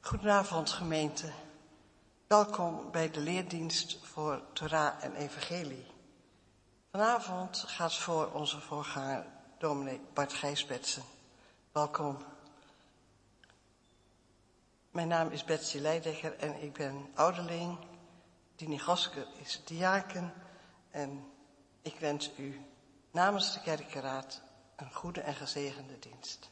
Goedenavond gemeente. Welkom bij de leerdienst voor Torah en Evangelie. Vanavond gaat voor onze voorganger dominee Bart Gijsbetsen. Welkom. Mijn naam is Betsy Leidekker en ik ben ouderling. Dini Goske is diaken en ik wens u namens de kerkenraad een goede en gezegende dienst.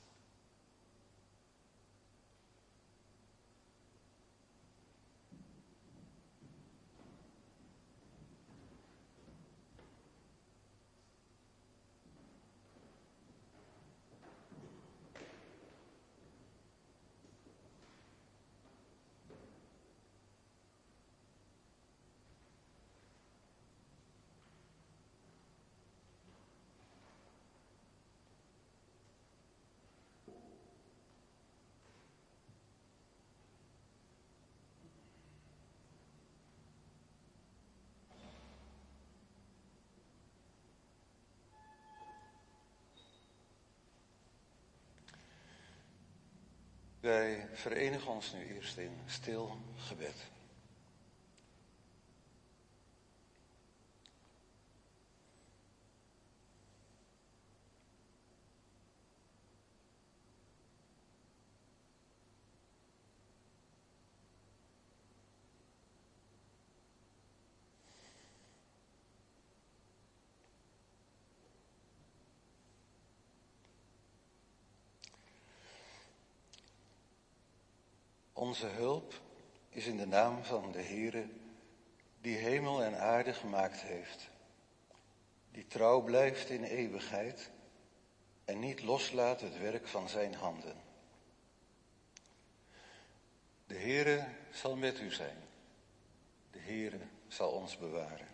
Wij verenigen ons nu eerst in stil gebed. Onze hulp is in de naam van de Heere, die hemel en aarde gemaakt heeft, die trouw blijft in eeuwigheid en niet loslaat het werk van zijn handen. De Heere zal met u zijn, de Heere zal ons bewaren.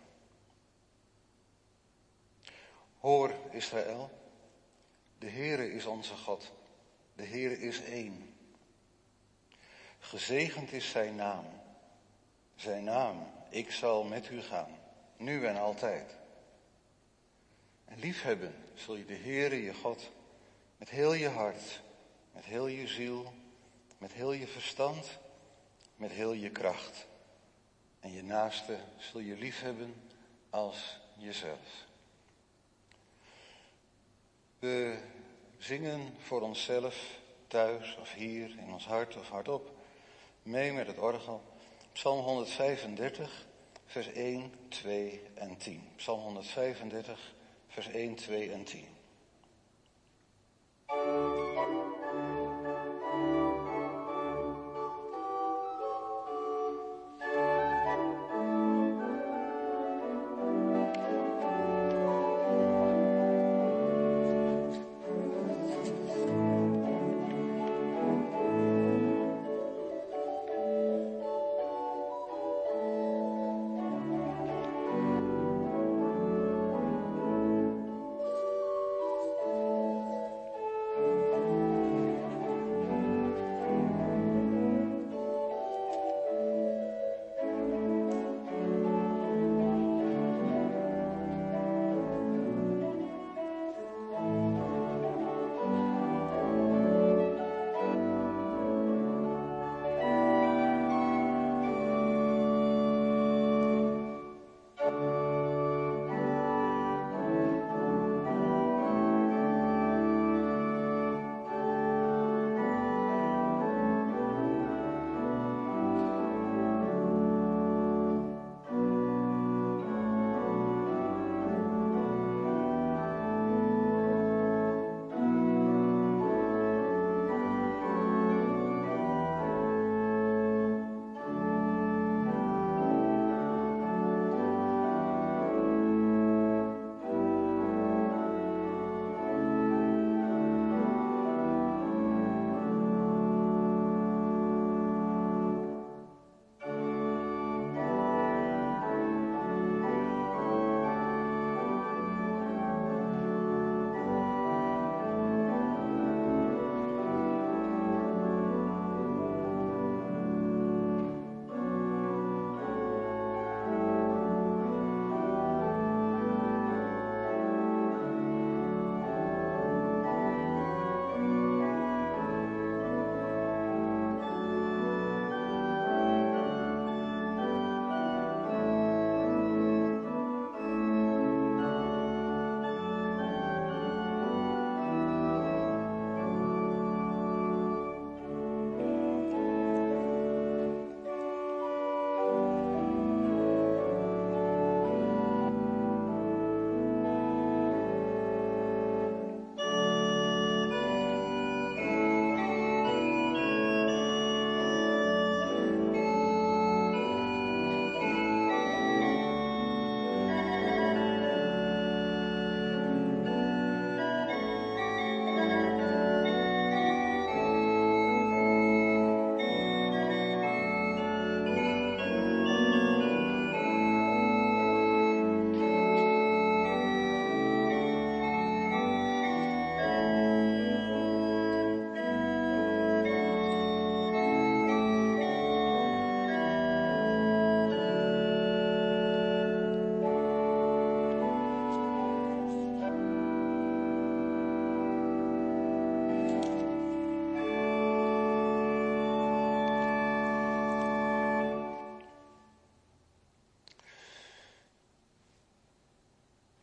Hoor Israël, de Heere is onze God, de Heere is één. Gezegend is zijn naam, ik zal met u gaan, nu en altijd. En liefhebben zul je de Heere je God met heel je hart, met heel je ziel, met heel je verstand, met heel je kracht. En je naaste zul je liefhebben als jezelf. We zingen voor onszelf, thuis of hier, in ons hart of hardop, mee met het orgel, Psalm 135, vers 1, 2 en 10. Psalm 135, vers 1, 2 en 10.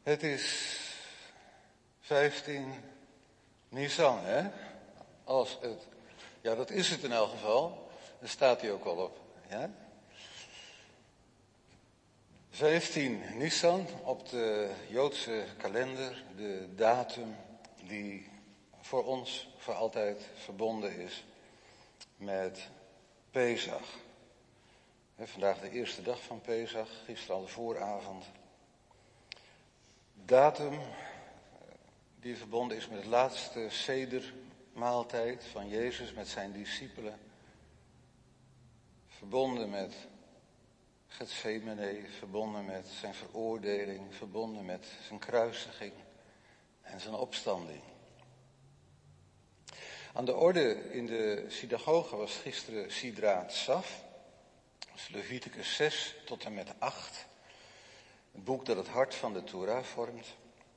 Het is 15 Nisan, hè? Ja, dat is het in elk geval. Daar staat hij ook al op. Ja? 15 Nisan op de Joodse kalender, de datum die voor ons voor altijd verbonden is met Pesach. Vandaag de eerste dag van Pesach, gisteren al de vooravond. Datum die verbonden is met het laatste sedermaaltijd van Jezus met zijn discipelen. Verbonden met Getsemane, verbonden met zijn veroordeling, verbonden met zijn kruisiging en zijn opstanding. Aan de orde in de synagoge was gisteren Sidra Tzaf, Leviticus 6 tot en met 8. Het boek dat het hart van de Torah vormt.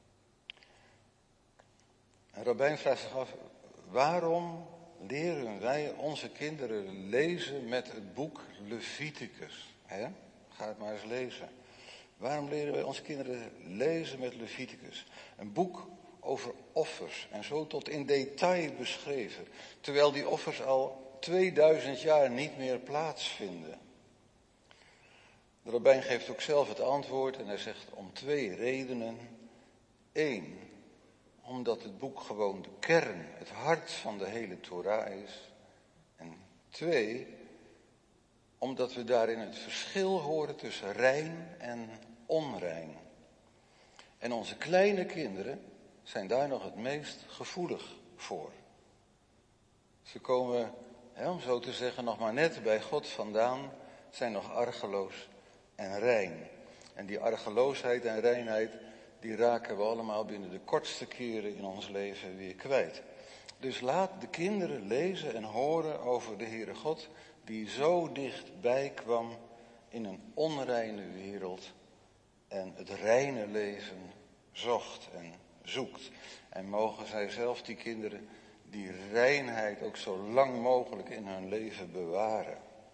En Rabbijn vraagt zich af, waarom leren wij onze kinderen lezen met het boek Leviticus? Ga het maar eens lezen. Waarom leren wij onze kinderen lezen met Leviticus? Een boek over offers en zo tot in detail beschreven. Terwijl die offers al 2000 jaar niet meer plaatsvinden. De rabbijn geeft ook zelf het antwoord en hij zegt om 2 redenen. 1, omdat het boek gewoon de kern, het hart van de hele Torah is. En 2, omdat we daarin het verschil horen tussen rein en onrein. En onze kleine kinderen zijn daar nog het meest gevoelig voor. Ze komen, om zo te zeggen, nog maar net bij God vandaan, zijn nog argeloos en rein. En die argeloosheid en reinheid, die raken we allemaal binnen de kortste keren in ons leven weer kwijt. Dus laat de kinderen lezen en horen over de Heere God, die zo dichtbij kwam in een onreine wereld en het reine leven zocht en zoekt. En mogen zij zelf, die kinderen, die reinheid ook zo lang mogelijk in hun leven bewaren.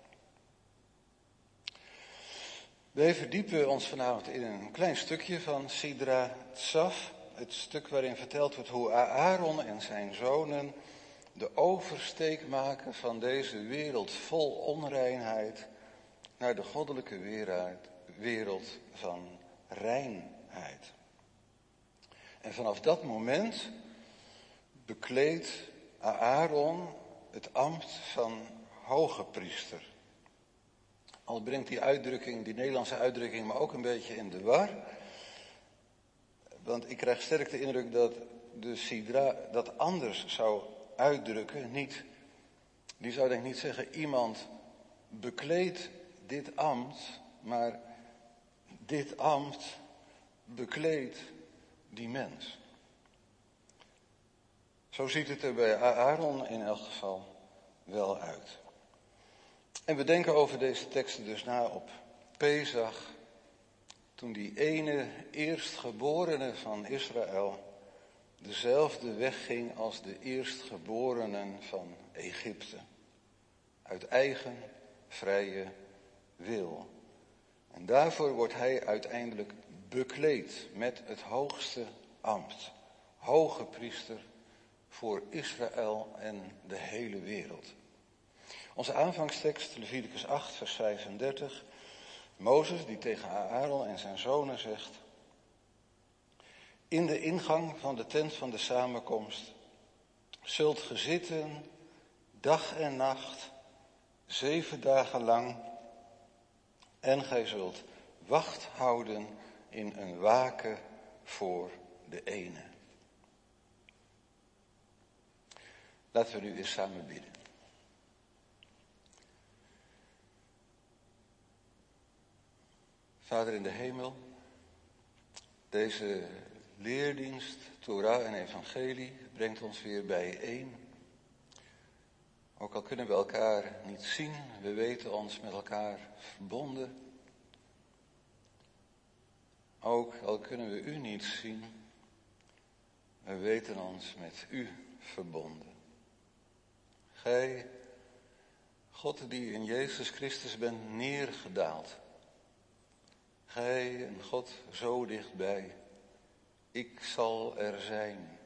Wij verdiepen ons vanavond in een klein stukje van Sidra Tzaf. Het stuk waarin verteld wordt hoe Aaron en zijn zonen de oversteek maken van deze wereld vol onreinheid naar de goddelijke wereld van reinheid. En vanaf dat moment bekleedt Aaron het ambt van hoge priester. Al brengt die Nederlandse uitdrukking me ook een beetje in de war. Want ik krijg sterk de indruk dat de Sidra dat anders zou uitdrukken. Die zou denk ik niet zeggen, iemand bekleedt dit ambt, maar dit ambt bekleedt die mens. Zo ziet het er bij Aaron in elk geval wel uit. En we denken over deze teksten dus na op Pesach, toen die ene eerstgeborene van Israël dezelfde weg ging als de eerstgeborenen van Egypte. Uit eigen vrije wil. En daarvoor wordt hij uiteindelijk bekleed met het hoogste ambt. Hoge priester voor Israël en de hele wereld. Onze aanvangstekst, Leviticus 8, vers 35. Mozes die tegen Aaron en zijn zonen zegt: in de ingang van de tent van de samenkomst zult ge zitten dag en nacht 7 dagen lang en gij zult wacht houden in een waken voor de ene. Laten we nu eens samen bidden. Vader in de hemel, deze leerdienst, Torah en Evangelie brengt ons weer bijeen. Ook al kunnen we elkaar niet zien, we weten ons met elkaar verbonden. Ook al kunnen we u niet zien, we weten ons met u verbonden. Gij, God die in Jezus Christus bent neergedaald. Gij, een God zo dichtbij, ik zal er zijn.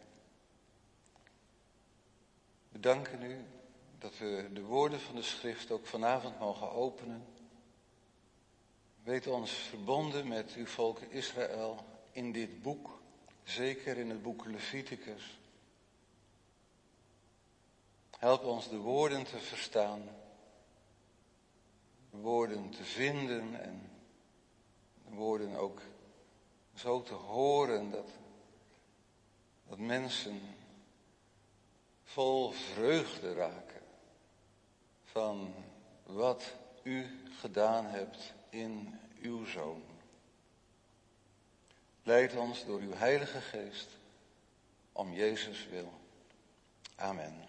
We danken u dat we de woorden van de schrift ook vanavond mogen openen. Weet ons verbonden met uw volk Israël in dit boek, zeker in het boek Leviticus. Help ons de woorden te verstaan, de woorden te vinden en de woorden ook zo te horen dat mensen vol vreugde raken van wat u gedaan hebt in uw Zoon. Leid ons door uw Heilige Geest om Jezus wil. Amen.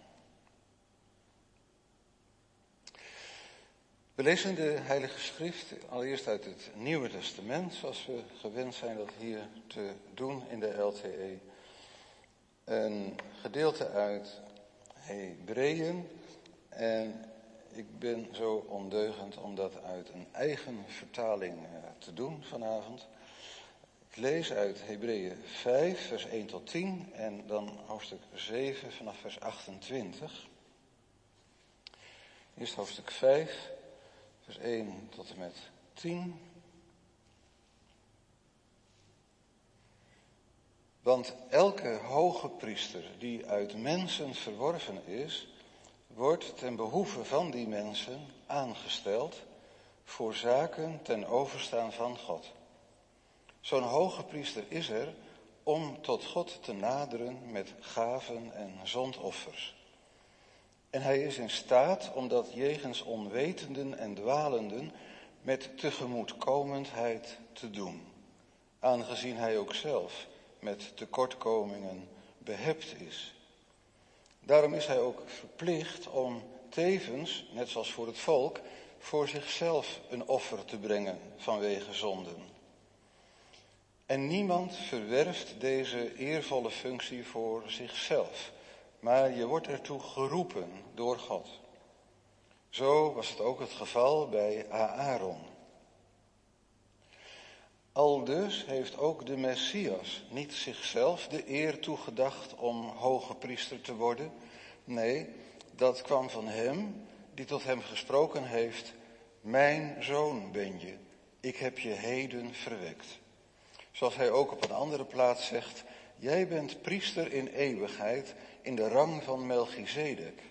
We lezen de Heilige Schrift allereerst uit het Nieuwe Testament, zoals we gewend zijn dat hier te doen in de LTE. Een gedeelte uit Hebreeën en ik ben zo ondeugend om dat uit een eigen vertaling te doen vanavond. Ik lees uit Hebreeën 5, vers 1 tot 10 en dan hoofdstuk 7 vanaf vers 28. Eerst hoofdstuk 5, vers 1 tot en met 10. Want elke hoge priester die uit mensen verworven is, wordt ten behoeve van die mensen aangesteld voor zaken ten overstaan van God. Zo'n hoge priester is er om tot God te naderen met gaven en zondoffers. En hij is in staat om dat jegens onwetenden en dwalenden met tegemoetkomendheid te doen, aangezien hij ook zelf met tekortkomingen behept is. Daarom is hij ook verplicht om tevens, net zoals voor het volk, voor zichzelf een offer te brengen vanwege zonden. En niemand verwerft deze eervolle functie voor zichzelf, maar je wordt ertoe geroepen door God. Zo was het ook het geval bij Aaron. Aldus heeft ook de Messias niet zichzelf de eer toegedacht om hoge priester te worden. Nee, dat kwam van hem die tot hem gesproken heeft: mijn zoon ben je, ik heb je heden verwekt. Zoals hij ook op een andere plaats zegt: jij bent priester in eeuwigheid in de rang van Melchizedek.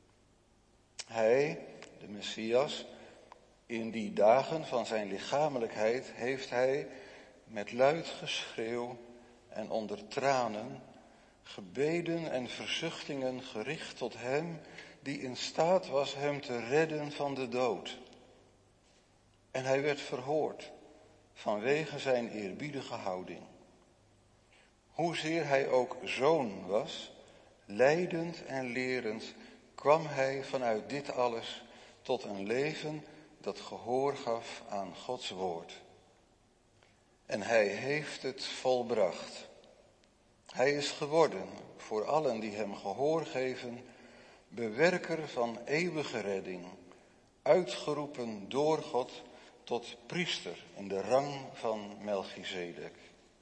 Hij, de Messias, in die dagen van zijn lichamelijkheid heeft hij met luid geschreeuw en onder tranen gebeden en verzuchtingen gericht tot hem die in staat was hem te redden van de dood. En hij werd verhoord vanwege zijn eerbiedige houding. Hoezeer hij ook zoon was, lijdend en lerend, kwam hij vanuit dit alles tot een leven dat gehoor gaf aan Gods woord. En hij heeft het volbracht. Hij is geworden, voor allen die hem gehoor geven, bewerker van eeuwige redding, uitgeroepen door God tot priester in de rang van Melchizedek.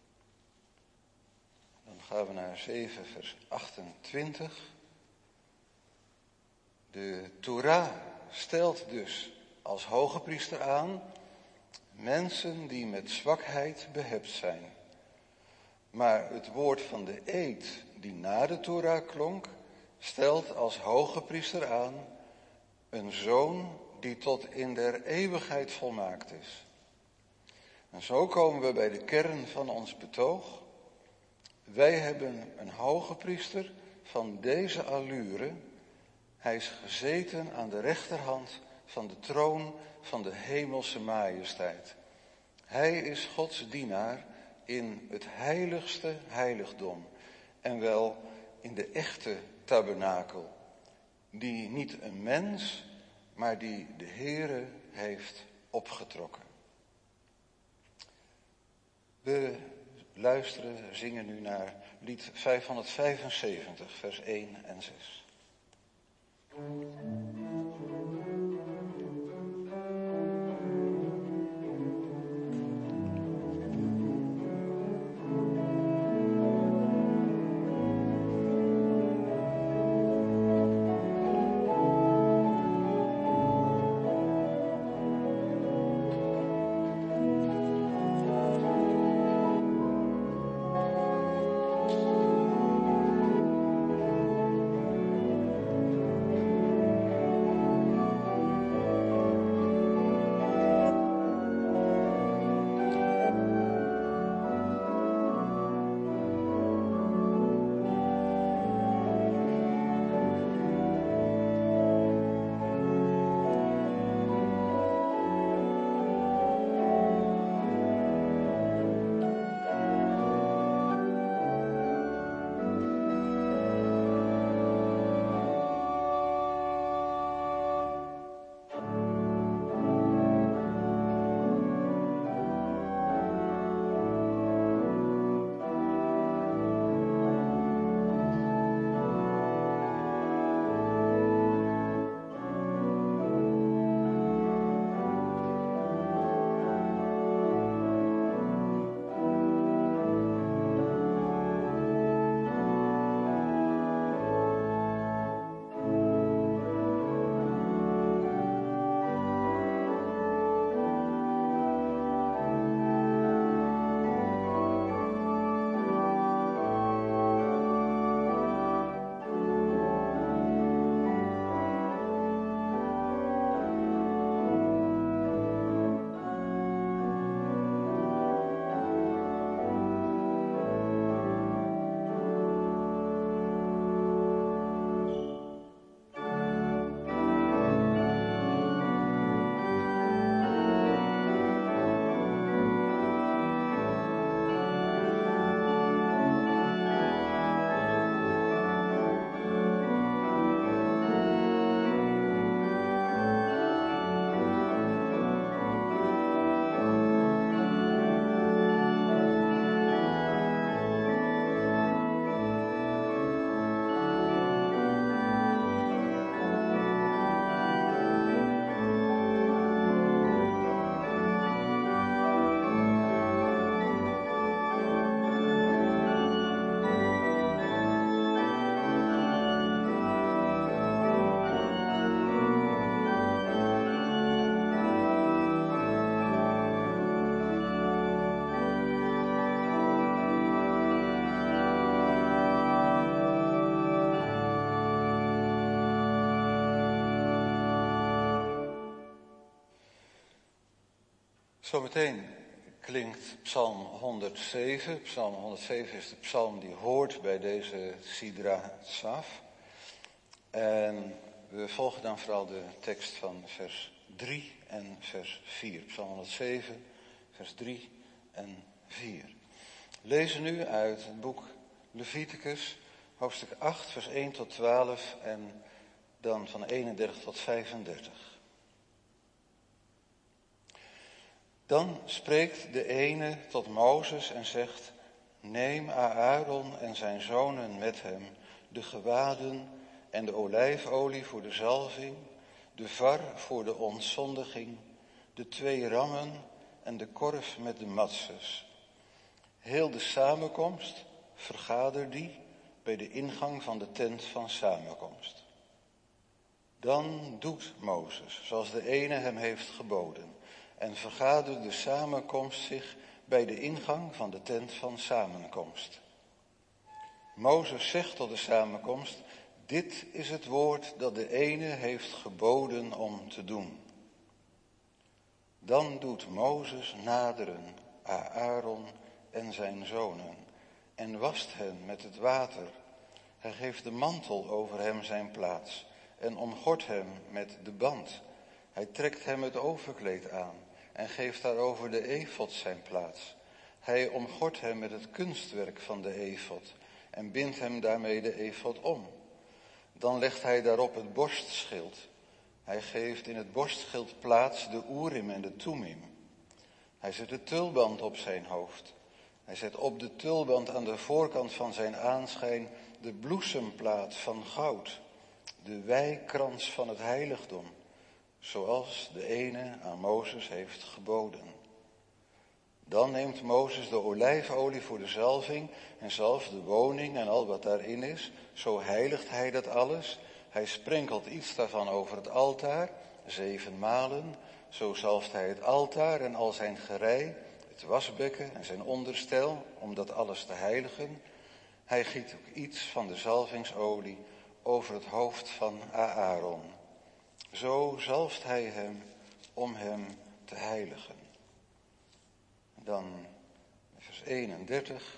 Dan gaan we naar 7 vers 28. De Torah stelt dus als hoge priester aan mensen die met zwakheid behept zijn. Maar het woord van de eed die na de Torah klonk, stelt als hoge priester aan een zoon die tot in der eeuwigheid volmaakt is. En zo komen we bij de kern van ons betoog. Wij hebben een hoge priester van deze allure. Hij is gezeten aan de rechterhand van de troon van de hemelse majesteit. Hij is Gods dienaar in het heiligste heiligdom. En wel in de echte tabernakel. Die niet een mens, maar die de Heere heeft opgetrokken. We zingen nu naar lied 575, vers 1 en 6. Zometeen klinkt Psalm 107. Psalm 107 is de psalm die hoort bij deze Sidra Tsaf. En we volgen dan vooral de tekst van vers 3 en vers 4. Psalm 107, vers 3 en 4. We lezen nu uit het boek Leviticus, hoofdstuk 8, vers 1 tot 12 en dan van 31 tot 35. Dan spreekt de ene tot Mozes en zegt: neem Aaron en zijn zonen met hem, de gewaden en de olijfolie voor de zalving, de var voor de ontzondiging, de 2 rammen en de korf met de matses. Heel de samenkomst, vergader die bij de ingang van de tent van samenkomst. Dan doet Mozes, zoals de ene hem heeft geboden, en vergadert de samenkomst zich bij de ingang van de tent van samenkomst. Mozes zegt tot de samenkomst: dit is het woord dat de ene heeft geboden om te doen. Dan doet Mozes naderen Aaron en zijn zonen en wast hen met het water. Hij geeft de mantel over hem zijn plaats en omgort hem met de band. Hij trekt hem het overkleed aan en geeft daarover de efod zijn plaats. Hij omgort hem met het kunstwerk van de efod en bindt hem daarmee de efod om. Dan legt hij daarop het borstschild. Hij geeft in het borstschild plaats de Urim en de Thummim. Hij zet de tulband op zijn hoofd. Hij zet op de tulband aan de voorkant van zijn aanschijn de bloesemplaat van goud, de wijkrans van het heiligdom, zoals de ene aan Mozes heeft geboden. Dan neemt Mozes de olijfolie voor de zalving en zalft de woning en al wat daarin is. Zo heiligt hij dat alles. Hij sprenkelt iets daarvan over het altaar, 7 malen. Zo zalft hij het altaar en al zijn gerei, het wasbekken en zijn onderstel, om dat alles te heiligen. Hij giet ook iets van de zalvingsolie over het hoofd van Aaron. Zo zalft hij hem om hem te heiligen. Dan vers 31.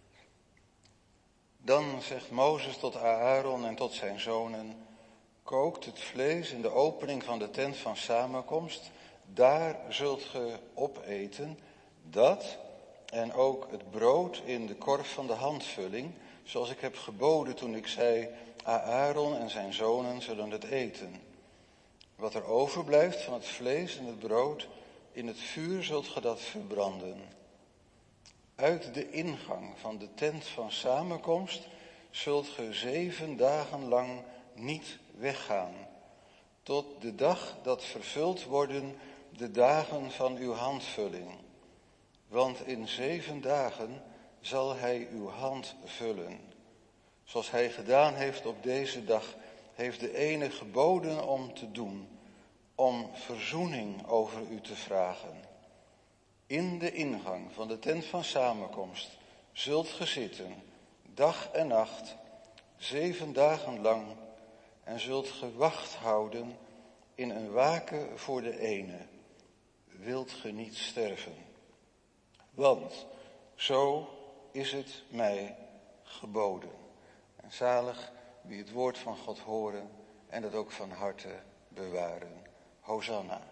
Dan zegt Mozes tot Aaron en tot zijn zonen: kookt het vlees in de opening van de tent van samenkomst, daar zult ge opeten, dat en ook het brood in de korf van de handvulling, zoals ik heb geboden toen ik zei: Aaron en zijn zonen zullen het eten. Wat er overblijft van het vlees en het brood, in het vuur zult ge dat verbranden. Uit de ingang van de tent van samenkomst zult ge 7 dagen lang niet weggaan, tot de dag dat vervuld worden de dagen van uw handvulling. Want in 7 dagen zal hij uw hand vullen. Zoals hij gedaan heeft op deze dag, heeft de ene geboden om te doen, om verzoening over u te vragen. In de ingang van de tent van samenkomst zult ge zitten, dag en nacht, 7 dagen lang, en zult ge wacht houden in een waken voor de ene. Wilt ge niet sterven? Want zo is het mij geboden. En zalig wie het woord van God horen en dat ook van harte bewaren. Hosanna.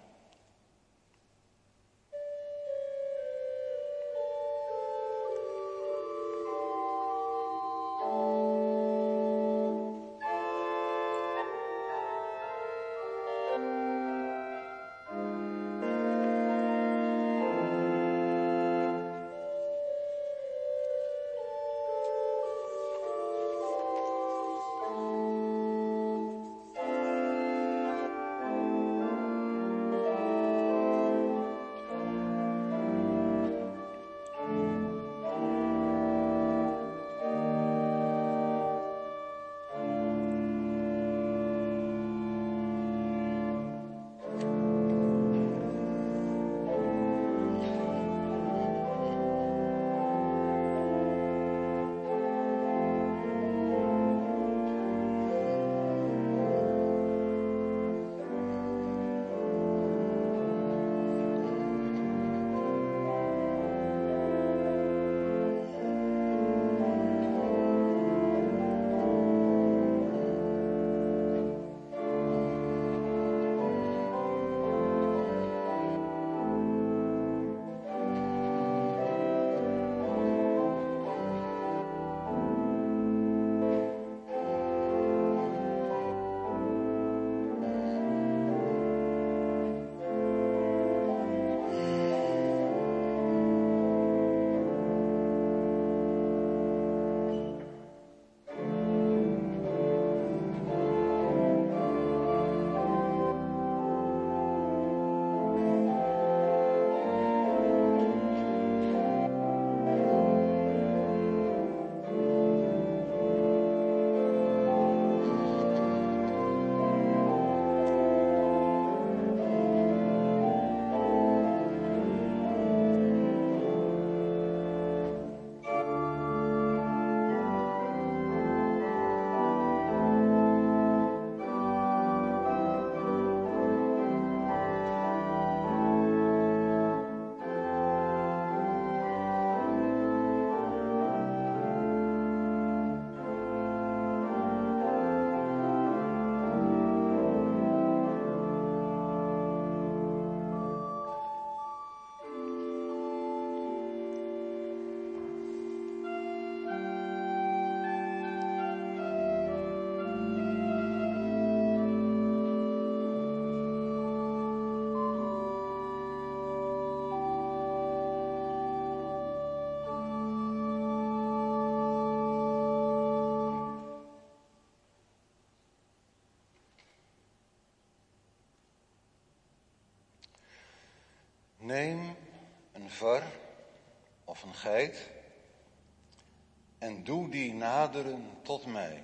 neem een var of een geit en doe die naderen tot mij.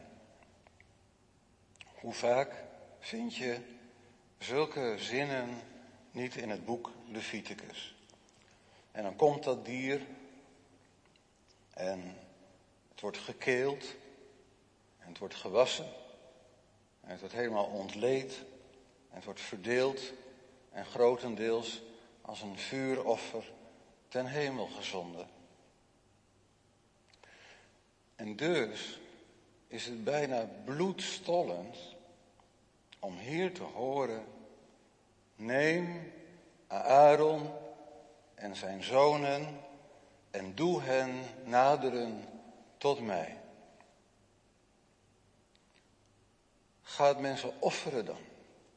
Hoe vaak vind je zulke zinnen niet in het boek Leviticus? En dan komt dat dier en het wordt gekeeld en het wordt gewassen en het wordt helemaal ontleed en het wordt verdeeld en grotendeels als een vuuroffer ten hemel gezonden. En dus is het bijna bloedstollend om hier te horen: neem Aaron en zijn zonen en doe hen naderen tot mij. Gaat mensen offeren dan?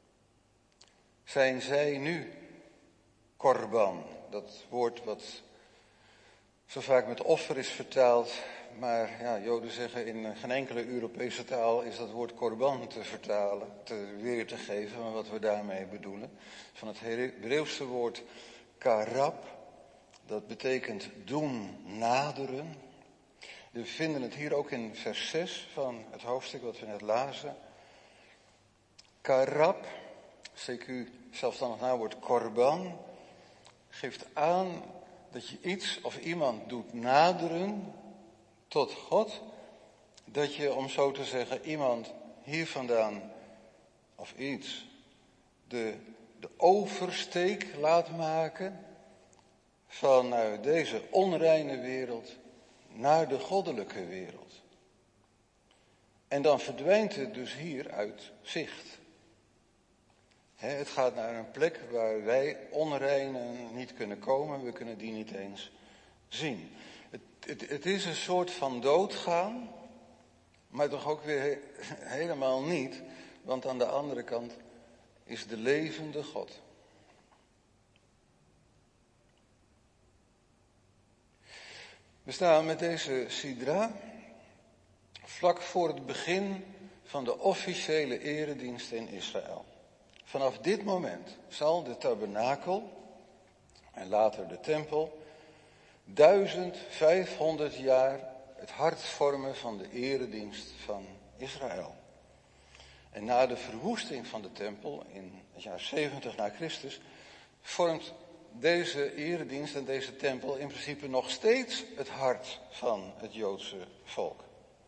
Zijn zij nu korban? Dat woord wat zo vaak met offer is vertaald. Maar ja, Joden zeggen in geen enkele Europese taal is dat woord korban te vertalen, weer te geven, maar wat we daarmee bedoelen. Van het Hebreeuwse woord karab, dat betekent doen naderen. We vinden het hier ook in vers 6 van het hoofdstuk wat we net lazen. Karab, CQ zelfstandig naamwoord korban, geeft aan dat je iets of iemand doet naderen tot God, dat je, om zo te zeggen, iemand hier vandaan of iets de oversteek laat maken vanuit deze onreine wereld naar de goddelijke wereld. En dan verdwijnt het dus hier uit zicht. Het gaat naar een plek waar wij onreinen niet kunnen komen, we kunnen die niet eens zien. Het is een soort van doodgaan, maar toch ook weer helemaal niet, want aan de andere kant is de levende God. We staan met deze sidra vlak voor het begin van de officiële eredienst in Israël. Vanaf dit moment zal de tabernakel en later de tempel 1500 jaar het hart vormen van de eredienst van Israël. En na de verwoesting van de tempel in het jaar 70 na Christus vormt deze eredienst en deze tempel in principe nog steeds het hart van het Joodse volk.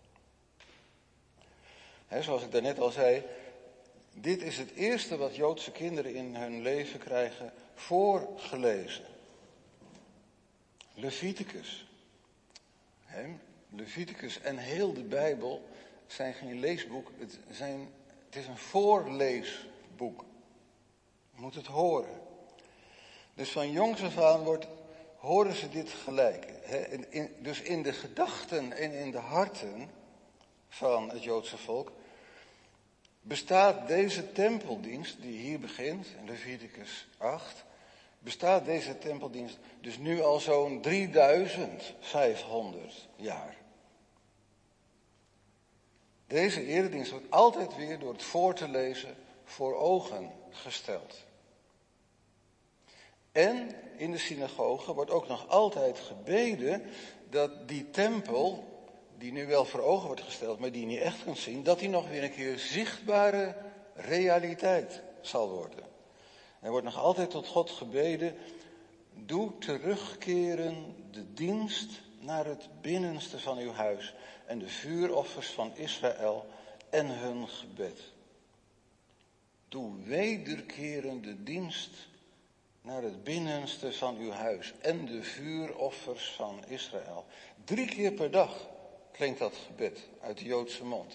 Zoals ik daarnet al zei, dit is het eerste wat Joodse kinderen in hun leven krijgen voorgelezen. Leviticus. Leviticus en heel de Bijbel zijn geen leesboek, het is een voorleesboek. Je moet het horen. Dus van jongs af aan horen ze dit gelijk. Dus in de gedachten en in de harten van het Joodse volk bestaat deze tempeldienst die hier begint, in Leviticus 8, bestaat deze tempeldienst dus nu al zo'n 3500 jaar. Deze eredienst wordt altijd weer door het voor te lezen voor ogen gesteld. En in de synagoge wordt ook nog altijd gebeden dat die tempel, die nu wel voor ogen wordt gesteld, maar die je niet echt kunt zien, dat die nog weer een keer zichtbare realiteit zal worden. Er wordt nog altijd tot God gebeden: doe terugkeren de dienst naar het binnenste van uw huis en de vuuroffers van Israël en hun gebed. Doe wederkerende dienst naar het binnenste van uw huis en de vuuroffers van Israël. 3 keer per dag klinkt dat gebed uit de Joodse mond.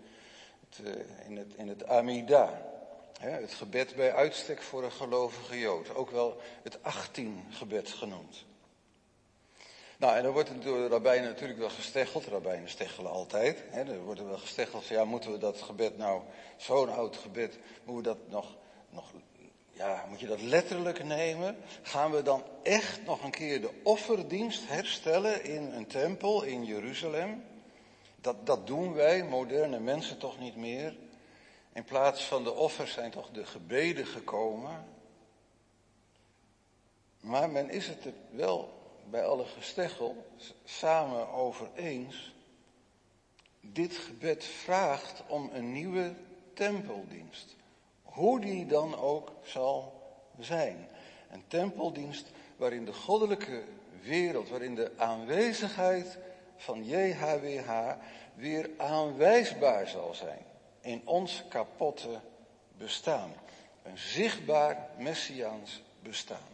In het Amida. Het gebed bij uitstek voor een gelovige Jood. Ook wel het 18-gebed genoemd. Nou, en dan wordt er door de rabbijnen natuurlijk wel gesteggeld. Rabbijnen steggelen altijd. Er wordt er wel gesteggeld van, ja, moeten we dat gebed nou, zo'n oud gebed, moeten we dat moet je dat letterlijk nemen? Gaan we dan echt nog een keer de offerdienst herstellen in een tempel in Jeruzalem? Dat doen wij, moderne mensen, toch niet meer? In plaats van de offers zijn toch de gebeden gekomen? Maar men is het er wel bij alle gesteggel samen over eens. Dit gebed vraagt om een nieuwe tempeldienst. Hoe die dan ook zal zijn. Een tempeldienst waarin de goddelijke wereld, waarin de aanwezigheid van JHWH weer aanwijsbaar zal zijn in ons kapotte bestaan. Een zichtbaar messiaans bestaan.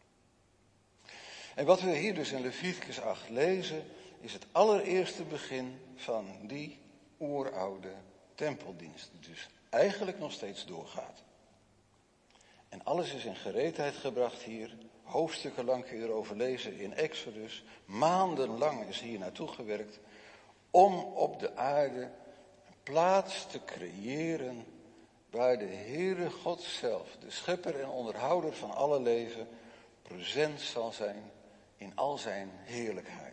En wat we hier dus in Leviticus 8 lezen, is het allereerste begin van die oeroude tempeldienst. Die dus eigenlijk nog steeds doorgaat. En alles is in gereedheid gebracht hier. Hoofdstukken lang kun je erover lezen in Exodus. Maandenlang is hier naartoe gewerkt. Om op de aarde een plaats te creëren waar de Heere God zelf, de schepper en onderhouder van alle leven, present zal zijn in al zijn heerlijkheid.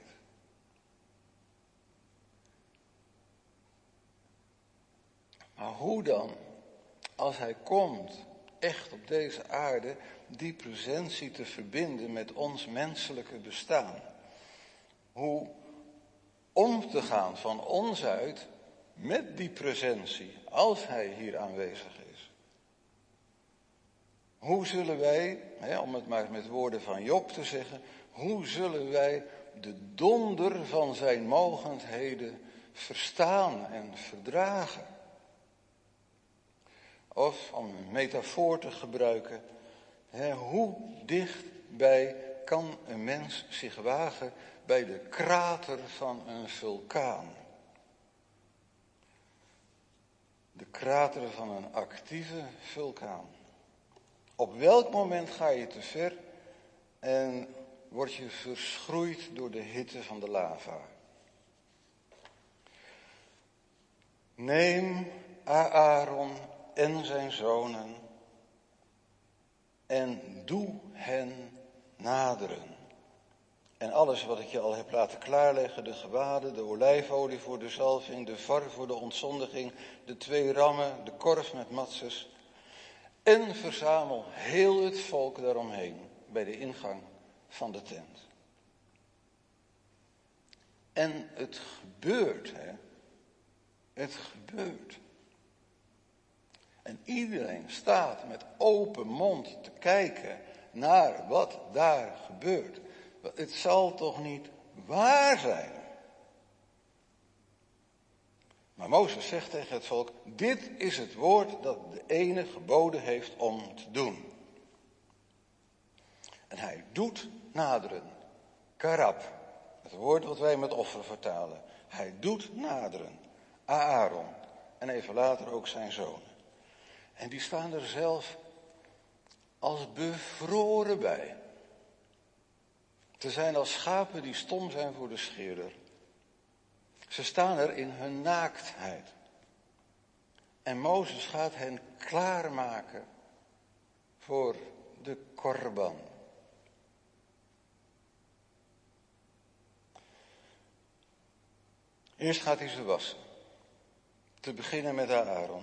Maar hoe dan, als hij komt, echt op deze aarde, die presentie te verbinden met ons menselijke bestaan? Hoe om te gaan van ons uit met die presentie, als hij hier aanwezig is? Hoe zullen wij, om het maar met woorden van Job te zeggen, hoe zullen wij de donder van zijn mogendheden verstaan en verdragen? Of, om een metafoor te gebruiken, hoe dichtbij kan een mens zich wagen bij de krater van een vulkaan? De krater van een actieve vulkaan. Op welk moment ga je te ver en word je verschroeid door de hitte van de lava? Neem Aaron en zijn zonen en doe hen naderen. En alles wat ik je al heb laten klaarleggen, de gewaden, de olijfolie voor de zalving, de var voor de ontzondiging, de 2 rammen, de korf met matzes. En verzamel heel het volk daaromheen bij de ingang van de tent. En het gebeurt, Het gebeurt. En iedereen staat met open mond te kijken naar wat daar gebeurt. Het zal toch niet waar zijn? Maar Mozes zegt tegen het volk, dit is het woord dat de ene geboden heeft om te doen. En hij doet naderen. Karab, het woord wat wij met offer vertalen. Hij doet naderen. Aaron. En even later ook zijn zonen. En die staan er zelf als bevroren bij. Te zijn als schapen die stom zijn voor de scheerder. Ze staan er in hun naaktheid. En Mozes gaat hen klaarmaken voor de korban. Eerst gaat hij ze wassen. Te beginnen met Aaron.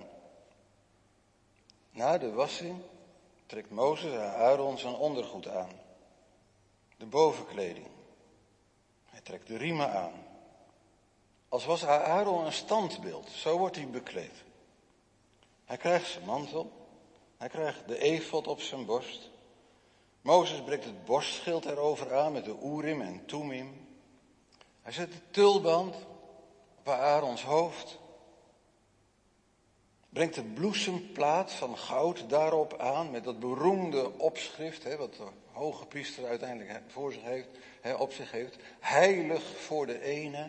Na de wassing trekt Mozes Aaron zijn ondergoed aan. De bovenkleding. Hij trekt de riemen aan. Als was Aaron een standbeeld, zo wordt hij bekleed. Hij krijgt zijn mantel. Hij krijgt de efod op zijn borst. Mozes brengt het borstschild erover aan met de Urim en Tumim. Hij zet de tulband op Aarons hoofd. Brengt de bloesemplaat van goud daarop aan met dat beroemde opschrift, wat de hoge priester uiteindelijk voor zich heeft, op zich heeft. Heilig voor de ene.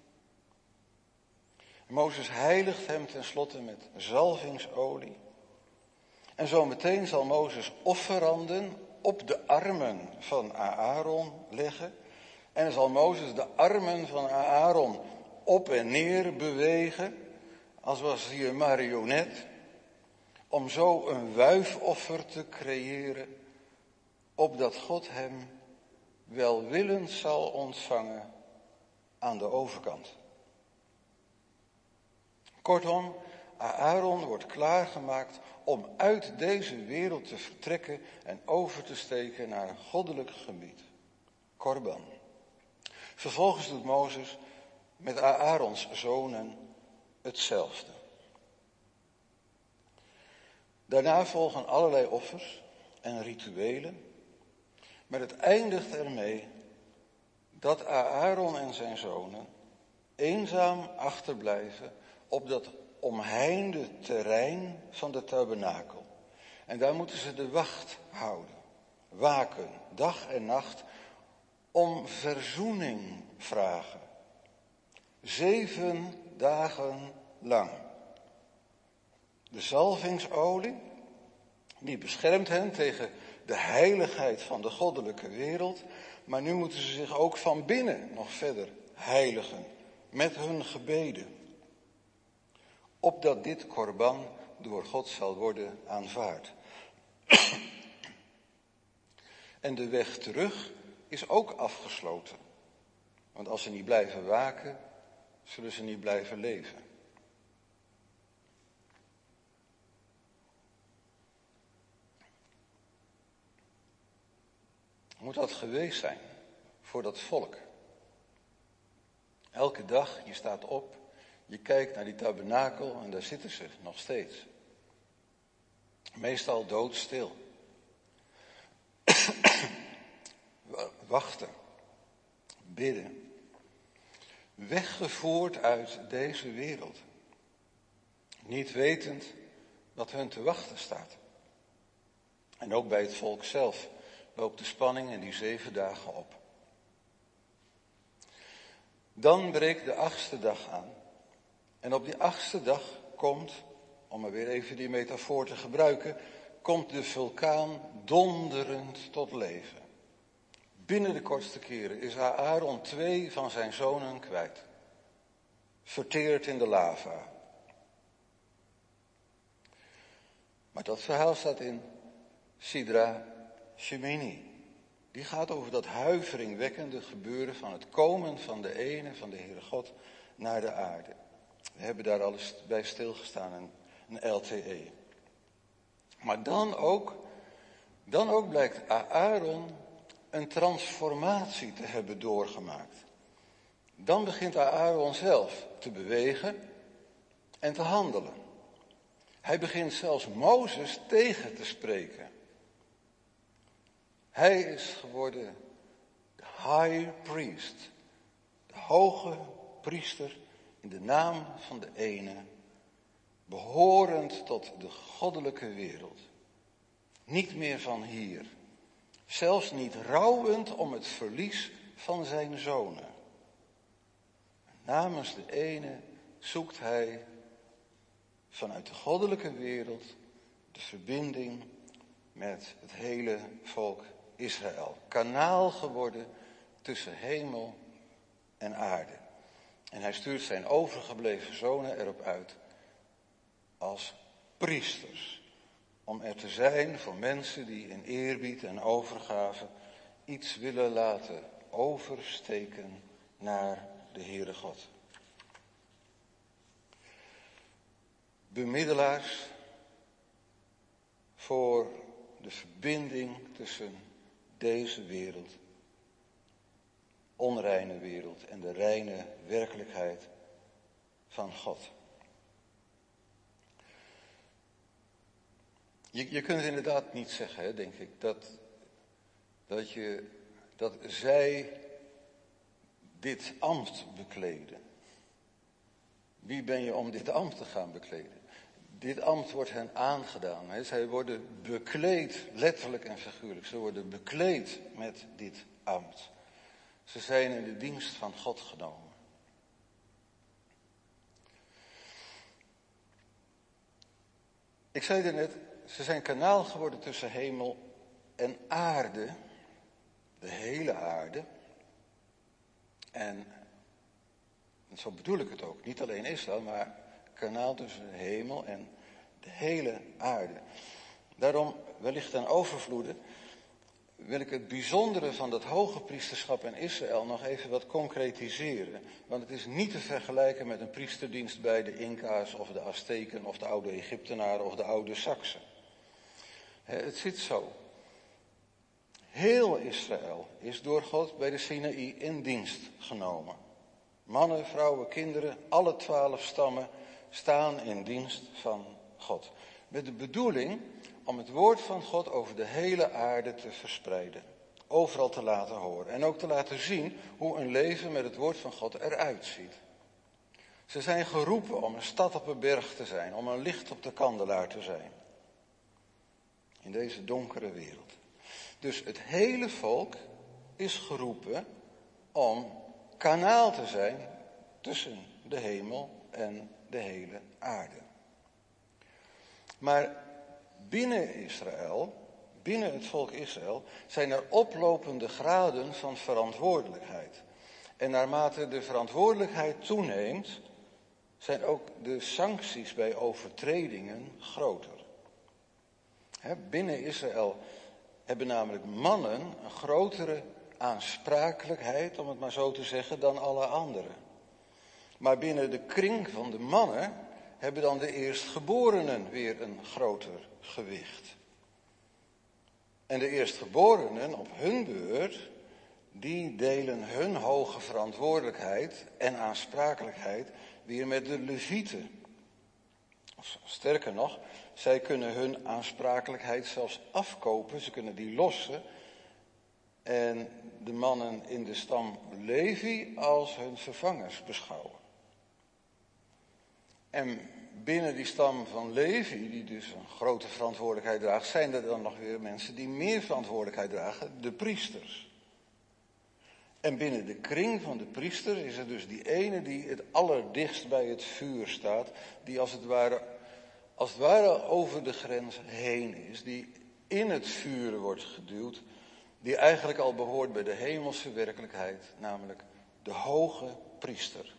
Mozes heiligt hem tenslotte met zalvingsolie. En zo meteen zal Mozes offeranden op de armen van Aaron leggen. En dan zal Mozes de armen van Aaron op en neer bewegen. Als was hij een marionet, om zo een wuifoffer te creëren, opdat God hem welwillend zal ontvangen aan de overkant. Kortom, Aaron wordt klaargemaakt om uit deze wereld te vertrekken en over te steken naar een goddelijk gebied. Korban. Vervolgens doet Mozes met Aarons zonen hetzelfde. Daarna volgen allerlei offers en rituelen, maar het eindigt ermee dat Aaron en zijn zonen eenzaam achterblijven op dat omheinde terrein van de tabernakel. En daar moeten ze de wacht houden, waken, dag en nacht, om verzoening vragen. 7 dagen lang. De zalvingsolie, die beschermt hen tegen de heiligheid van de goddelijke wereld, maar nu moeten ze zich ook van binnen nog verder heiligen, met hun gebeden. Opdat dit korban door God zal worden aanvaard. En de weg terug is ook afgesloten. Want als ze niet blijven waken, zullen ze niet blijven leven. Moet dat geweest zijn voor dat volk? Elke dag, je staat op, je kijkt naar die tabernakel en daar zitten ze nog steeds. Meestal doodstil. Wachten. Bidden. Weggevoerd uit deze wereld. Niet wetend wat hun te wachten staat. En ook bij het volk zelf loopt de spanning in die 7 dagen op. Dan breekt de 8e dag aan. En op die 8e dag komt, om maar weer even die metafoor te gebruiken, komt de vulkaan donderend tot leven. Binnen de kortste keren is Aaron 2 van zijn zonen kwijt. Verteerd in de lava. Maar dat verhaal staat in Sidra Shemini. Die gaat over dat huiveringwekkende gebeuren van het komen van de ene, van de Heere God, naar de aarde. We hebben daar al eens bij stilgestaan, een LTE. Maar dan ook blijkt Aaron een transformatie te hebben doorgemaakt. Dan begint Aaron zelf te bewegen en te handelen. Hij begint zelfs Mozes tegen te spreken. Hij is geworden de high priest, de hoge priester in de naam van de ene, behorend tot de goddelijke wereld. Niet meer van hier, zelfs niet rouwend om het verlies van zijn zonen. Namens de ene zoekt hij vanuit de goddelijke wereld de verbinding met het hele volk Israël. Kanaal geworden tussen hemel en aarde. En hij stuurt zijn overgebleven zonen erop uit als priesters. Om er te zijn voor mensen die in eerbied en overgave iets willen laten oversteken naar de Heere God. Bemiddelaars voor de verbinding tussen deze wereld, onreine wereld en de reine werkelijkheid van God. Je kunt inderdaad niet zeggen, denk ik, dat zij dit ambt bekleden. Wie ben je om dit ambt te gaan bekleden? Dit ambt wordt hen aangedaan. Hè? Zij worden bekleed, letterlijk en figuurlijk. Ze worden bekleed met dit ambt. Ze zijn in de dienst van God genomen. Ik zei er net, ze zijn kanaal geworden tussen hemel en aarde. De hele aarde. En zo bedoel ik het ook. Niet alleen Israël, maar kanaal tussen de hemel en de hele aarde. Daarom wellicht ten overvloede wil ik het bijzondere van dat hoge priesterschap in Israël nog even wat concretiseren. Want het is niet te vergelijken met een priesterdienst bij de Inca's of de Azteken of de oude Egyptenaren of de oude Saksen. Het zit zo. Heel Israël is door God bij de Sinaï in dienst genomen. Mannen, vrouwen, kinderen, alle 12 stammen staan in dienst van God. Met de bedoeling om het woord van God over de hele aarde te verspreiden. Overal te laten horen. En ook te laten zien hoe een leven met het woord van God eruit ziet. Ze zijn geroepen om een stad op een berg te zijn. Om een licht op de kandelaar te zijn. In deze donkere wereld. Dus het hele volk is geroepen om kanaal te zijn tussen de hemel en de hele aarde. Maar binnen Israël, binnen het volk Israël, zijn er oplopende graden van verantwoordelijkheid. En naarmate de verantwoordelijkheid toeneemt, zijn ook de sancties bij overtredingen groter. Binnen Israël hebben namelijk mannen een grotere aansprakelijkheid, om het maar zo te zeggen, dan alle anderen. Maar binnen de kring van de mannen hebben dan de eerstgeborenen weer een groter gewicht. En de eerstgeborenen op hun beurt, die delen hun hoge verantwoordelijkheid en aansprakelijkheid weer met de levieten. Of sterker nog, zij kunnen hun aansprakelijkheid zelfs afkopen, ze kunnen die lossen en de mannen in de stam Levi als hun vervangers beschouwen. En binnen die stam van Levi, die dus een grote verantwoordelijkheid draagt, zijn er dan nog weer mensen die meer verantwoordelijkheid dragen, de priesters. En binnen de kring van de priester is er dus die ene die het allerdichtst bij het vuur staat, die als het ware over de grens heen is, die in het vuur wordt geduwd, die eigenlijk al behoort bij de hemelse werkelijkheid, namelijk de hoge priester.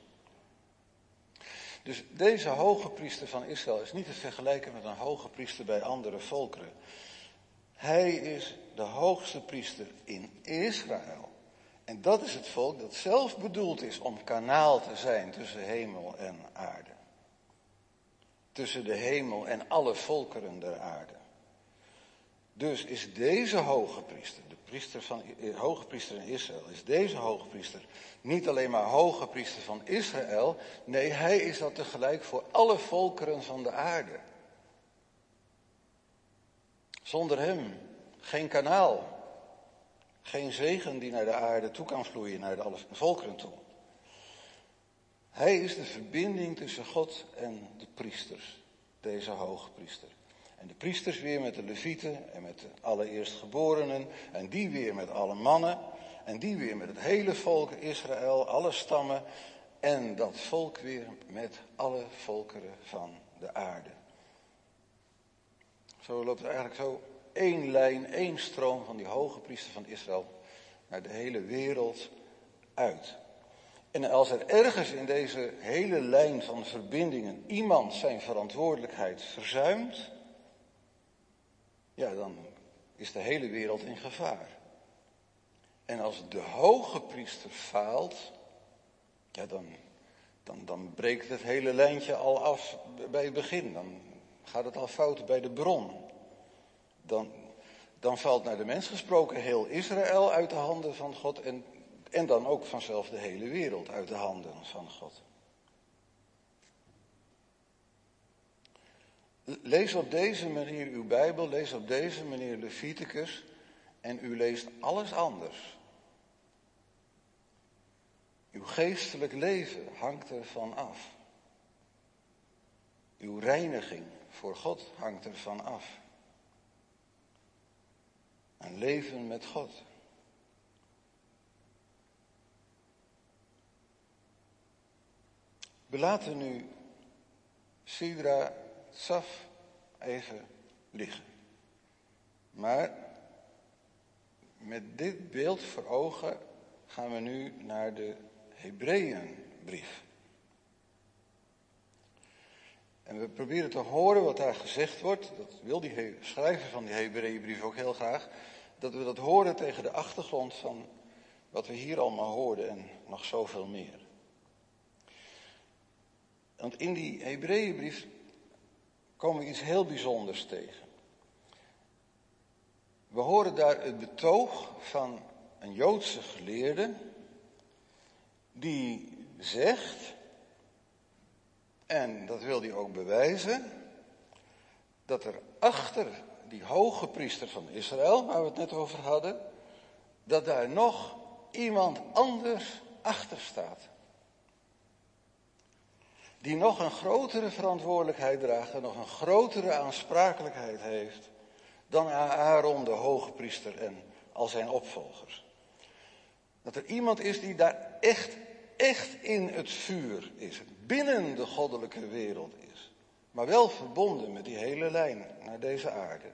Dus deze hoge priester van Israël is niet te vergelijken met een hoge priester bij andere volkeren. Hij is de hoogste priester in Israël. En dat is het volk dat zelf bedoeld is om kanaal te zijn tussen hemel en aarde. Tussen de hemel en alle volkeren der aarde. Dus is deze hoge priester, hoge priester in Israël, is deze hoge priester niet alleen maar hoge priester van Israël, nee, hij is dat tegelijk voor alle volkeren van de aarde. Zonder hem geen kanaal, geen zegen die naar de aarde toe kan vloeien, naar alle volkeren toe. Hij is de verbinding tussen God en de priesters, deze hoge priester. En de priesters weer met de levieten en met de allereerstgeborenen. En die weer met alle mannen. En die weer met het hele volk Israël, alle stammen. En dat volk weer met alle volkeren van de aarde. Zo loopt er eigenlijk zo één lijn, één stroom van die hoge priester van Israël naar de hele wereld uit. En als er ergens in deze hele lijn van verbindingen iemand zijn verantwoordelijkheid verzuimt, ja, dan is de hele wereld in gevaar. En als de hoge priester faalt, ja, dan breekt het hele lijntje al af bij het begin. Dan gaat het al fout bij de bron. Dan valt naar de mens gesproken heel Israël uit de handen van God en dan ook vanzelf de hele wereld uit de handen van God. Lees op deze manier uw Bijbel, lees op deze manier Leviticus en u leest alles anders. Uw geestelijk leven hangt ervan af. Uw reiniging voor God hangt ervan af. Een leven met God. We laten nu Sidra Tsaf even liggen. Maar met dit beeld voor ogen gaan we nu naar de Hebreeënbrief. En we proberen te horen wat daar gezegd wordt. Dat wil die schrijver van die Hebreeënbrief ook heel graag. dat we dat horen tegen de achtergrond van wat we hier allemaal hoorden en nog zoveel meer. Want in die Hebreeënbrief komen we iets heel bijzonders tegen. We horen daar het betoog van een Joodse geleerde die zegt, en dat wil hij ook bewijzen, dat er achter die hoge priester van Israël, waar we het net over hadden, dat daar nog iemand anders achter staat. Die nog een grotere verantwoordelijkheid draagt en nog een grotere aansprakelijkheid heeft dan Aaron, de hoge priester en al zijn opvolgers. Dat er iemand is die daar echt in het vuur is, binnen de goddelijke wereld is, maar wel verbonden met die hele lijn naar deze aarde.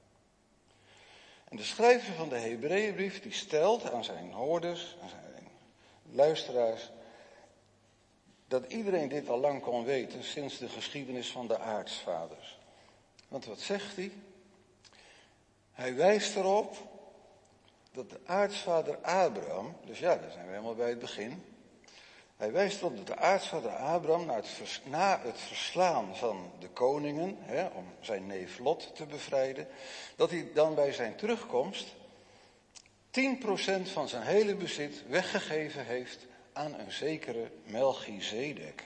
En de schrijver van de Hebreeënbrief die stelt aan zijn hoorders, aan zijn luisteraars, dat iedereen dit al lang kon weten sinds de geschiedenis van de aartsvaders. Want wat zegt hij? Hij wijst erop dat de aartsvader Abraham, dus ja, daar zijn we helemaal bij het begin. Hij wijst erop dat de aartsvader Abraham na het verslaan van de koningen, om zijn neef Lot te bevrijden, dat hij dan bij zijn terugkomst 10% van zijn hele bezit weggegeven heeft aan een zekere Melchizedek.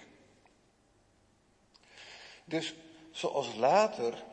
Dus zoals later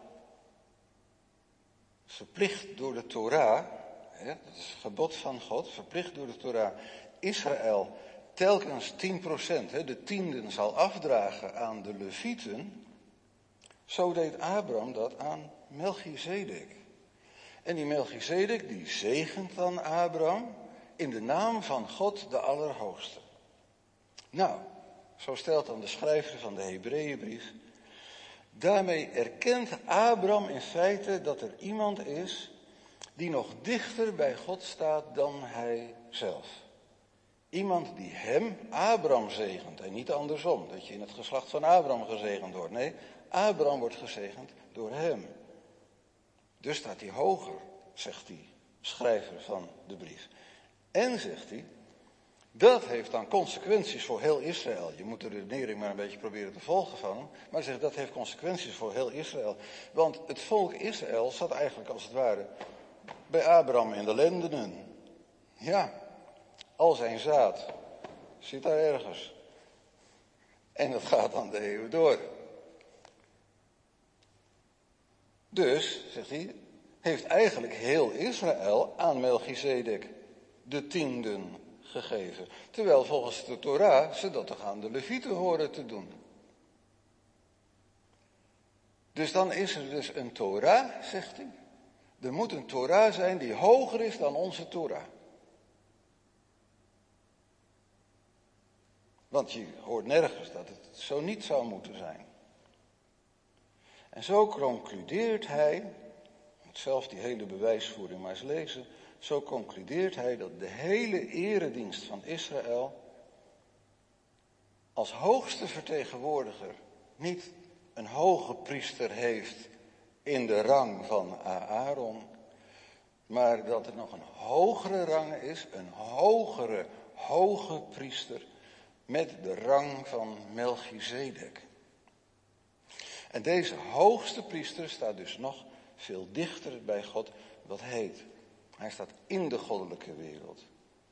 verplicht door de Torah, dat is het gebod van God, verplicht door de Torah, Israël telkens 10%, de tienden zal afdragen aan de Levieten, zo deed Abraham dat aan Melchizedek. En die Melchizedek die zegent dan Abraham in de naam van God de Allerhoogste. Nou, zo stelt dan de schrijver van de Hebreeënbrief, daarmee erkent Abraham in feite dat er iemand is die nog dichter bij God staat dan hij zelf. Iemand die hem, Abraham, zegent en niet andersom, dat je in het geslacht van Abraham gezegend wordt. Nee, Abraham wordt gezegend door hem. Dus staat hij hoger, zegt die schrijver van de brief. En zegt hij, dat heeft dan consequenties voor heel Israël. Je moet de redenering maar een beetje proberen te volgen van hem. Maar hij zegt, dat heeft consequenties voor heel Israël. Want het volk Israël zat eigenlijk als het ware bij Abraham in de lendenen. Ja, al zijn zaad zit daar ergens. En dat gaat dan de eeuwen door. Dus, zegt hij, heeft eigenlijk heel Israël aan Melchizedek de tienden gegeven. Terwijl volgens de Torah ze dat toch aan de Levieten horen te doen. Dus dan is er dus een Torah, zegt hij. Er moet een Torah zijn die hoger is dan onze Torah. Want je hoort nergens dat het zo niet zou moeten zijn. En zo concludeert hij, je moet zelf die hele bewijsvoering maar eens lezen, zo concludeert hij dat de hele eredienst van Israël als hoogste vertegenwoordiger niet een hoge priester heeft in de rang van Aaron, maar dat er nog een hogere rang is, een hoge priester met de rang van Melchizedek. En deze hoogste priester staat dus nog veel dichter bij God, wat heet. Hij staat in de goddelijke wereld.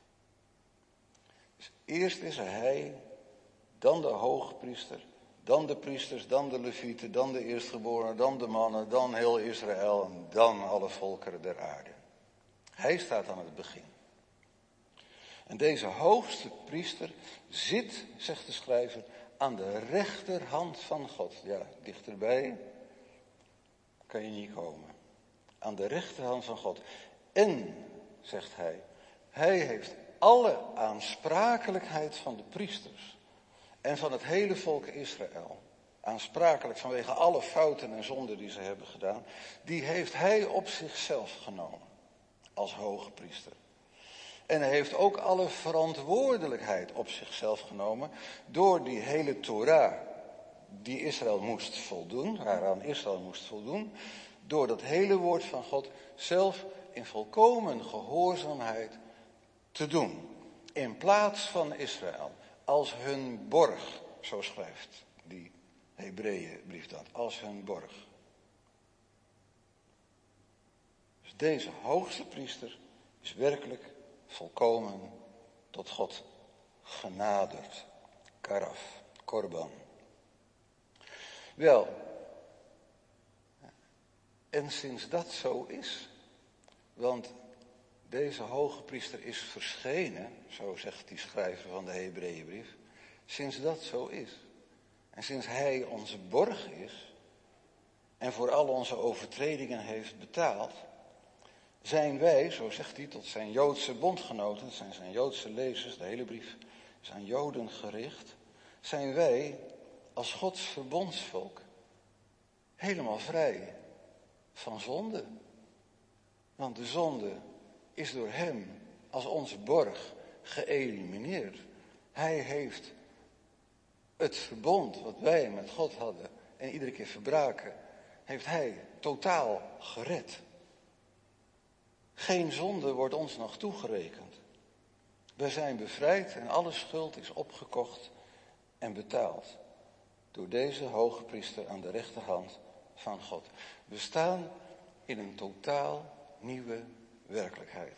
Dus eerst is er hij, dan de hoge priester, dan de priesters, dan de levieten, dan de eerstgeborenen, dan de mannen, dan heel Israël en dan alle volkeren der aarde. Hij staat aan het begin. En deze hoogste priester zit, zegt de schrijver, aan de rechterhand van God. Ja, dichterbij kan je niet komen. Aan de rechterhand van God. En, zegt hij heeft alle aansprakelijkheid van de priesters en van het hele volk Israël. Aansprakelijk vanwege alle fouten en zonden die ze hebben gedaan. Die heeft hij op zichzelf genomen als hoge priester. En hij heeft ook alle verantwoordelijkheid op zichzelf genomen door die hele Torah die Israël moest voldoen, waaraan Israël moest voldoen. door dat hele woord van God zelf in volkomen gehoorzaamheid te doen. In plaats van Israël, als hun borg, zo schrijft die Hebreeënbrief dat, als hun borg. Dus deze hoogste priester is werkelijk volkomen tot God genaderd. Karaf, korban. Wel, en sinds dat zo is, want deze hoge priester is verschenen, zo zegt die schrijver van de Hebreeënbrief, sinds dat zo is, en sinds hij onze borg is, en voor al onze overtredingen heeft betaald, zijn wij, zo zegt hij tot zijn Joodse bondgenoten, dat zijn zijn Joodse lezers, de hele brief is aan Joden gericht, zijn wij als Gods verbondsvolk helemaal vrij van zonde. Want de zonde is door hem als onze borg geëlimineerd. Hij heeft het verbond wat wij met God hadden en iedere keer verbraken, heeft hij totaal gered. Geen zonde wordt ons nog toegerekend. Wij zijn bevrijd en alle schuld is opgekocht en betaald door deze hoge priester aan de rechterhand van God. We staan in een totaal nieuwe werkelijkheid.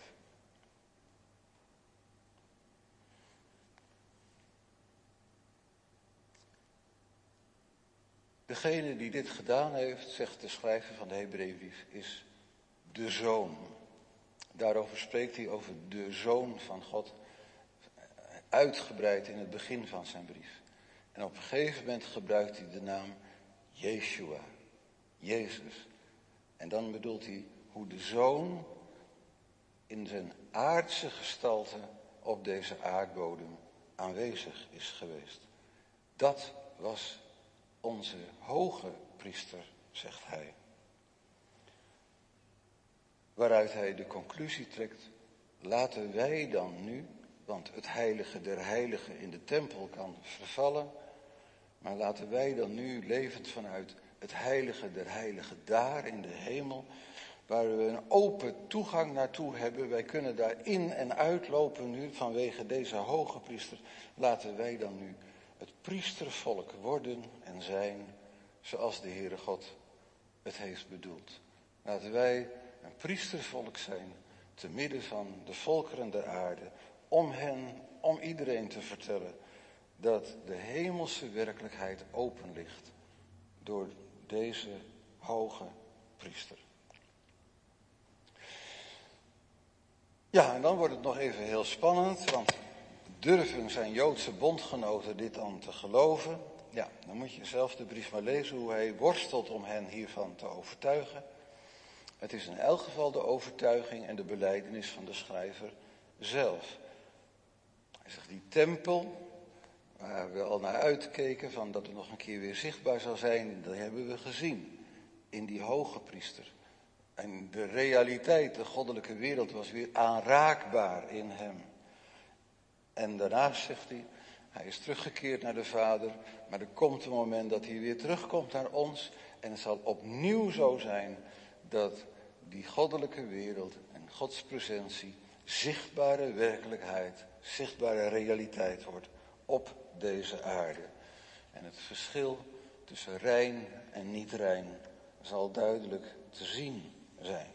Degene die dit gedaan heeft, zegt de schrijver van de Hebreeënbrief, is de Zoon. Daarover spreekt hij over de Zoon van God, uitgebreid in het begin van zijn brief. En op een gegeven moment gebruikt hij de naam Yeshua, Jezus. En dan bedoelt hij hoe de Zoon in zijn aardse gestalte op deze aardbodem aanwezig is geweest. Dat was onze hoge priester, zegt hij. Waaruit hij de conclusie trekt, laten wij dan nu, want het heilige der heiligen in de tempel kan vervallen, maar laten wij dan nu levend vanuit het heilige der heiligen daar in de hemel, waar we een open toegang naartoe hebben, wij kunnen daar in en uitlopen nu vanwege deze hoge priester, laten wij dan nu het priestervolk worden en zijn zoals de Heere God het heeft bedoeld. Laten wij een priestervolk zijn te midden van de volkeren der aarde, om iedereen te vertellen dat de hemelse werkelijkheid open ligt door deze hoge priester. Ja, en dan wordt het nog even heel spannend, want durven zijn Joodse bondgenoten dit dan te geloven? Ja, dan moet je zelf de brief maar lezen hoe hij worstelt om hen hiervan te overtuigen. Het is in elk geval de overtuiging en de belijdenis van de schrijver zelf. Hij zegt, die tempel, waar we al naar uitkeken, van dat het nog een keer weer zichtbaar zal zijn, dat hebben we gezien in die hoge priester. En de realiteit, de goddelijke wereld, was weer aanraakbaar in hem. En daarnaast zegt hij is teruggekeerd naar de Vader, maar er komt een moment dat hij weer terugkomt naar ons. En het zal opnieuw zo zijn dat die goddelijke wereld en Gods presentie zichtbare werkelijkheid, zichtbare realiteit wordt op deze aarde. En het verschil tussen rein en niet rein zal duidelijk te zien zijn.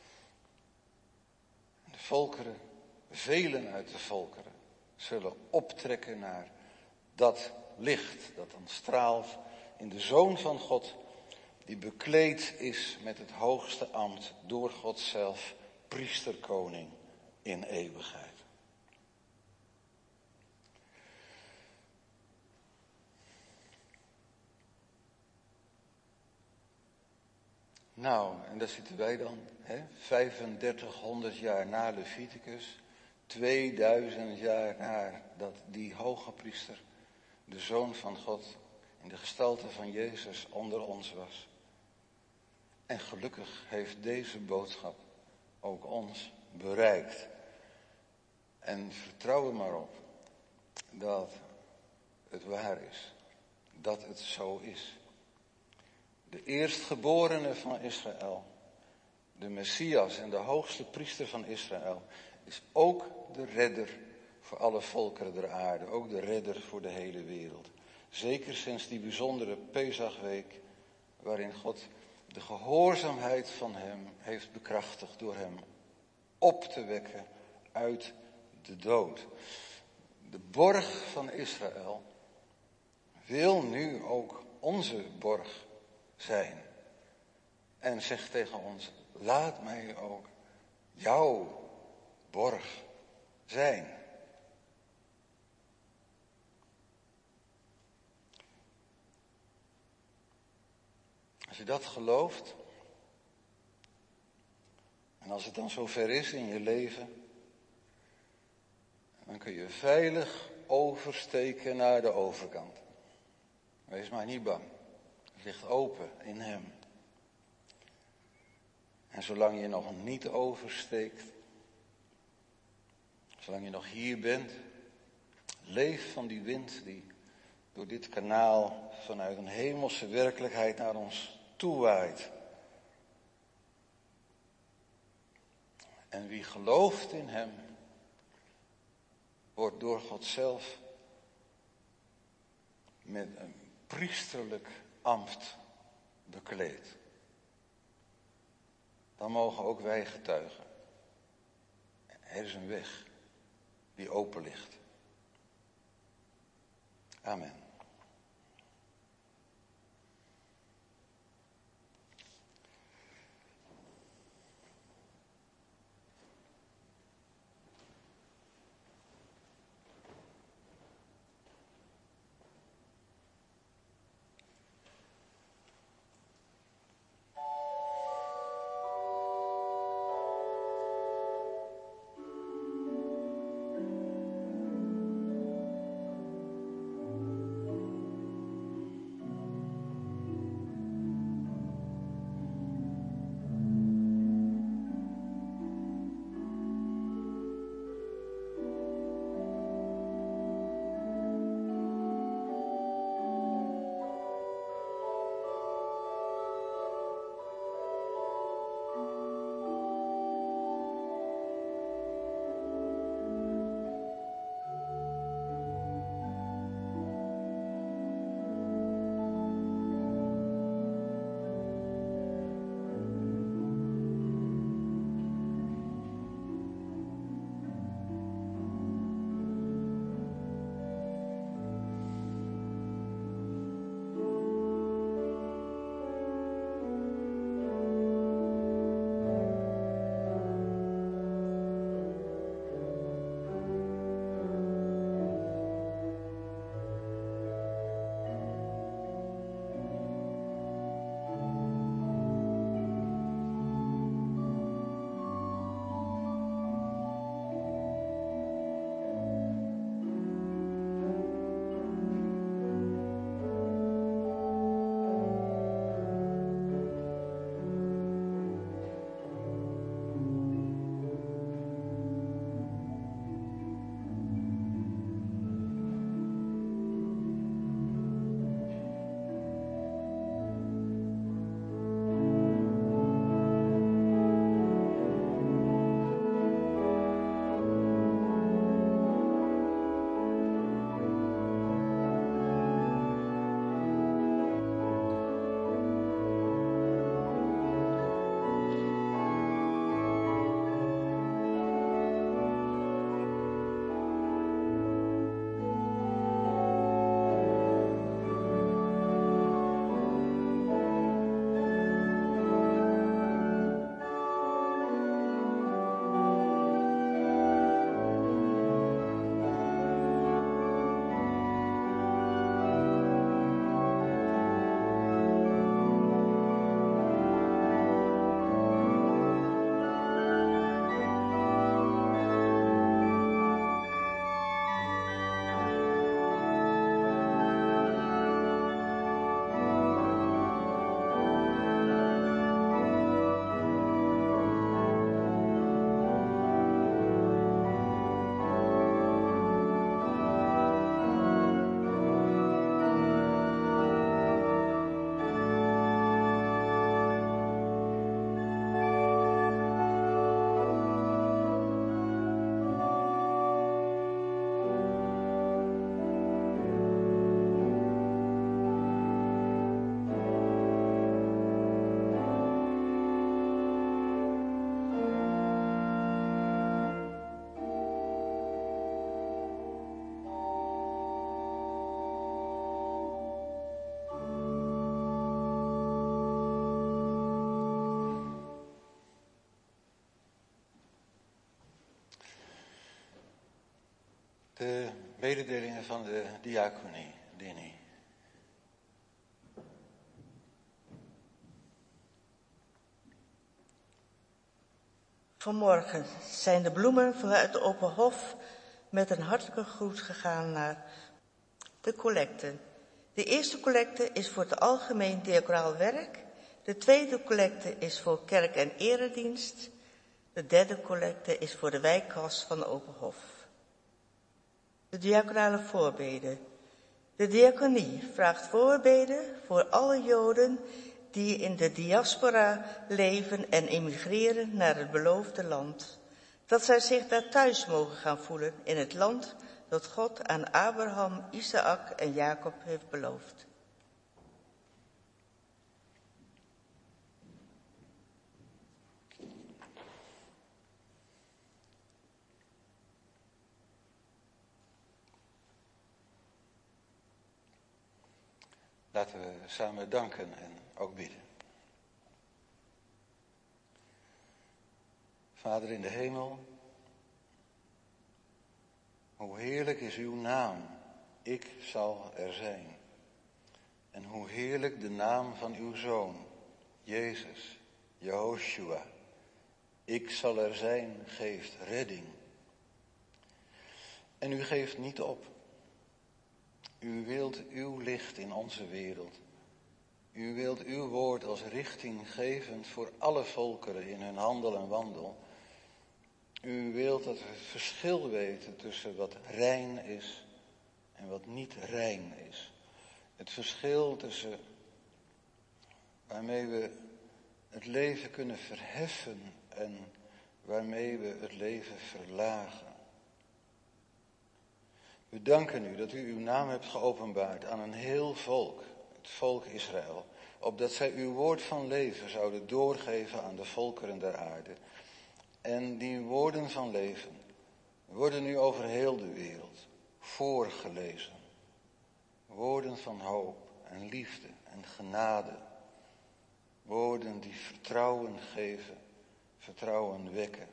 De volkeren, velen uit de volkeren, zullen optrekken naar dat licht dat dan straalt in de Zoon van God, die bekleed is met het hoogste ambt door God zelf, priesterkoning in eeuwigheid. Nou, en daar zitten wij dan, 3500 jaar na Leviticus, 2000 jaar nadat die hoge priester, de Zoon van God, in de gestalte van Jezus onder ons was. En gelukkig heeft deze boodschap ook ons bereikt. En vertrouw er maar op dat het waar is, dat het zo is. de eerstgeborene van Israël, de Messias en de hoogste priester van Israël, is ook de redder voor alle volkeren der aarde, ook de redder voor de hele wereld. Zeker sinds die bijzondere Pesachweek, waarin God de gehoorzaamheid van hem heeft bekrachtigd door hem op te wekken uit de dood. De borg van Israël wil nu ook onze borg zijn. En zegt tegen ons, laat mij ook jouw borg zijn. Als je dat gelooft, en als het dan zover is in je leven, dan kun je veilig oversteken naar de overkant. Wees maar niet bang. Het ligt open in hem. En zolang je nog niet oversteekt, zolang je nog hier bent, leef van die wind die door dit kanaal vanuit een hemelse werkelijkheid naar ons toewaait. En wie gelooft in hem, wordt door God zelf met een priesterlijk ambt bekleed. Dan mogen ook wij getuigen. Er is een weg die open ligt. Amen. De mededelingen van de diaconie, Dini. Vanmorgen zijn de bloemen vanuit de Open Hof met een hartelijke groet gegaan naar de collecte. De eerste collecte is voor het algemeen diaconaal werk. De tweede collecte is voor kerk- en eredienst. De derde collecte is voor de wijkkas van de Open Hof. De diaconale voorbeden. De diaconie vraagt voorbeden voor alle Joden die in de diaspora leven en emigreren naar het beloofde land. Dat zij zich daar thuis mogen gaan voelen in het land dat God aan Abraham, Isaac en Jacob heeft beloofd. Laten we samen danken en ook bidden. Vader in de hemel, hoe heerlijk is uw naam, ik zal er zijn. En hoe heerlijk de naam van uw Zoon, Jezus, Jehoshua, ik zal er zijn, geeft redding. En u geeft niet op. U wilt uw licht in onze wereld. U wilt uw woord als richtinggevend voor alle volkeren in hun handel en wandel. U wilt dat we het verschil weten tussen wat rein is en wat niet rein is. Het verschil tussen waarmee we het leven kunnen verheffen en waarmee we het leven verlagen. We danken u dat u uw naam hebt geopenbaard aan een heel volk, het volk Israël, opdat zij uw woord van leven zouden doorgeven aan de volkeren der aarde. En die woorden van leven worden nu over heel de wereld voorgelezen. Woorden van hoop en liefde en genade. Woorden die vertrouwen geven, vertrouwen wekken.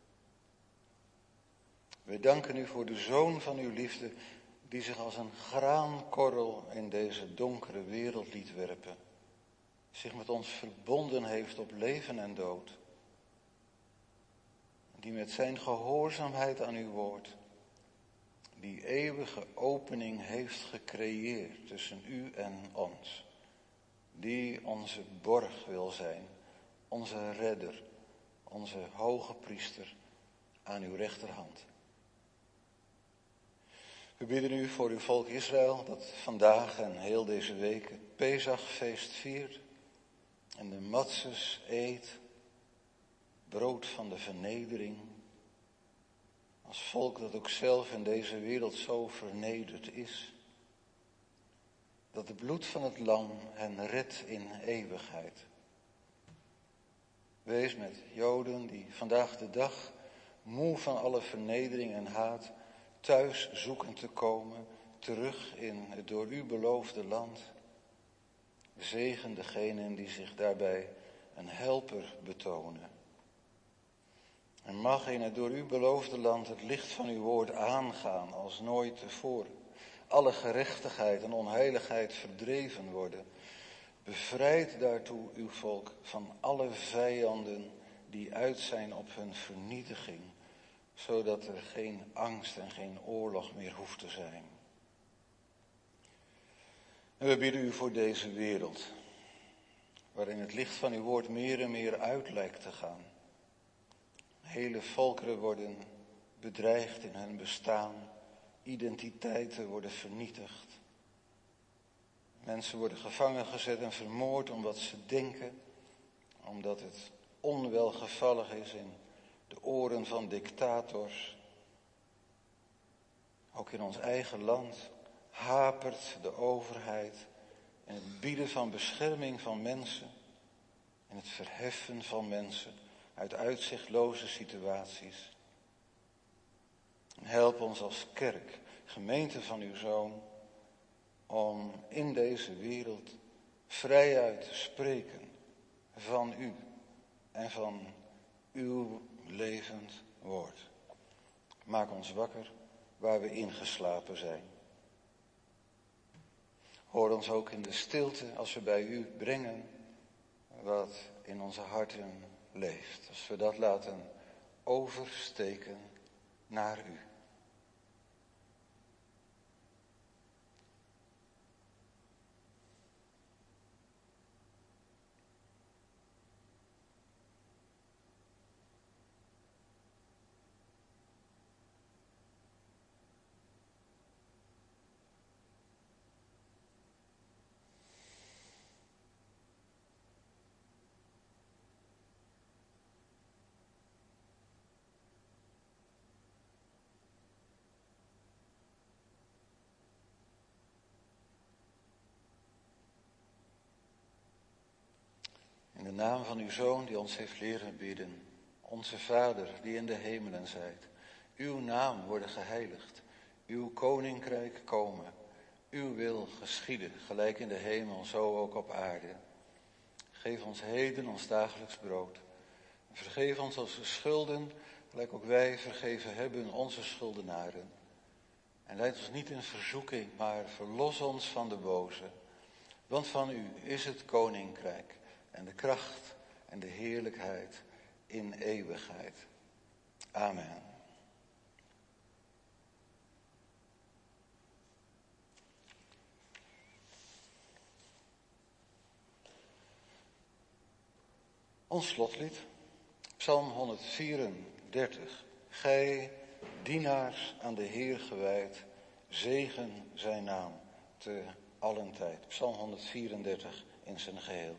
We danken u voor de zoon van uw liefde, die zich als een graankorrel in deze donkere wereld liet werpen. Zich met ons verbonden heeft op leven en dood. Die met zijn gehoorzaamheid aan uw woord die eeuwige opening heeft gecreëerd tussen u en ons. Die onze borg wil zijn, onze redder, onze hoge priester aan uw rechterhand. We bidden u voor uw volk Israël dat vandaag en heel deze week het Pesachfeest viert en de matzes eet, brood van de vernedering. Als volk dat ook zelf in deze wereld zo vernederd is. Dat het bloed van het lam hen redt in eeuwigheid. Wees met Joden die vandaag de dag, moe van alle vernedering en haat, thuis zoeken te komen, terug in het door u beloofde land. Zegen degenen die zich daarbij een helper betonen. En mag in het door u beloofde land het licht van uw woord aangaan als nooit tevoren. Alle gerechtigheid en onheiligheid verdreven worden. Bevrijd daartoe uw volk van alle vijanden die uit zijn op hun vernietiging. Zodat er geen angst en geen oorlog meer hoeft te zijn. En we bidden u voor deze wereld. Waarin het licht van uw woord meer en meer uit lijkt te gaan. Hele volkeren worden bedreigd in hun bestaan. Identiteiten worden vernietigd. Mensen worden gevangen gezet en vermoord omdat ze denken. Omdat het onwelgevallig is in de oren van dictators. Ook in ons eigen land hapert de overheid in het bieden van bescherming van mensen. In het verheffen van mensen uit uitzichtloze situaties. Help ons als kerk, gemeente van uw Zoon, om in deze wereld vrijuit te spreken van u en van uw levend woord. Maak ons wakker waar we ingeslapen zijn. Hoor ons ook in de stilte als we bij u brengen wat in onze harten leeft. Als we dat laten oversteken naar u. In de naam van uw Zoon die ons heeft leren bidden. Onze Vader die in de hemelen zijt. Uw naam worden geheiligd. Uw koninkrijk komen. Uw wil geschieden, gelijk in de hemel, zo ook op aarde. Geef ons heden ons dagelijks brood. En vergeef ons onze schulden, gelijk ook wij vergeven hebben onze schuldenaren. En leid ons niet in verzoeking, maar verlos ons van de boze. Want van u is het koninkrijk en de kracht en de heerlijkheid in eeuwigheid. Amen. Ons slotlied, Psalm 134. Gij, dienaars aan de Heer gewijd, zegen zijn naam te allen tijd. Psalm 134 in zijn geheel.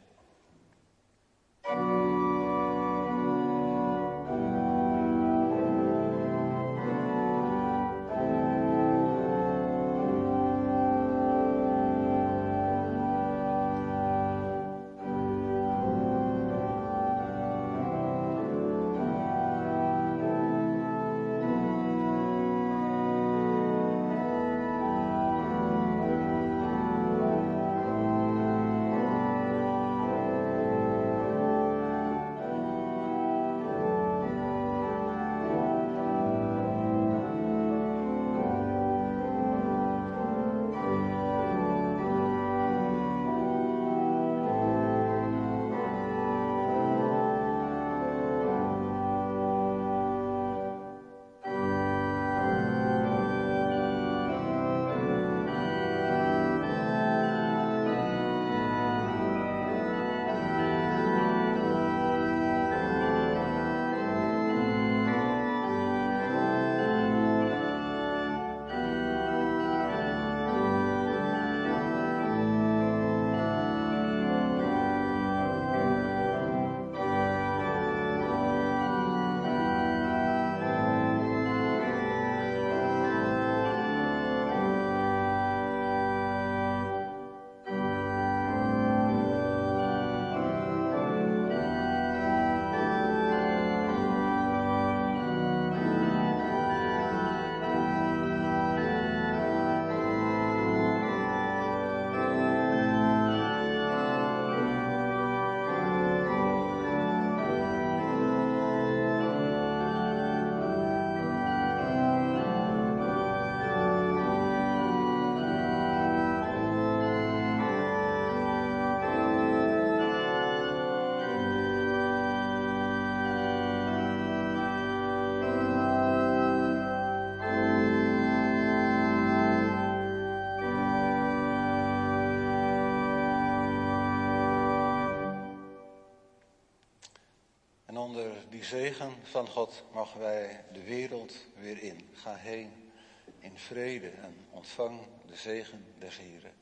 En onder die zegen van God mogen wij de wereld weer in. Ga heen in vrede en ontvang de zegen des Heren.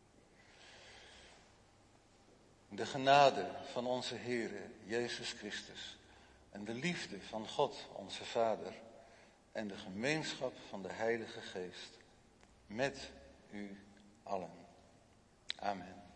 De genade van onze Heere Jezus Christus en de liefde van God onze Vader en de gemeenschap van de Heilige Geest met u allen. Amen.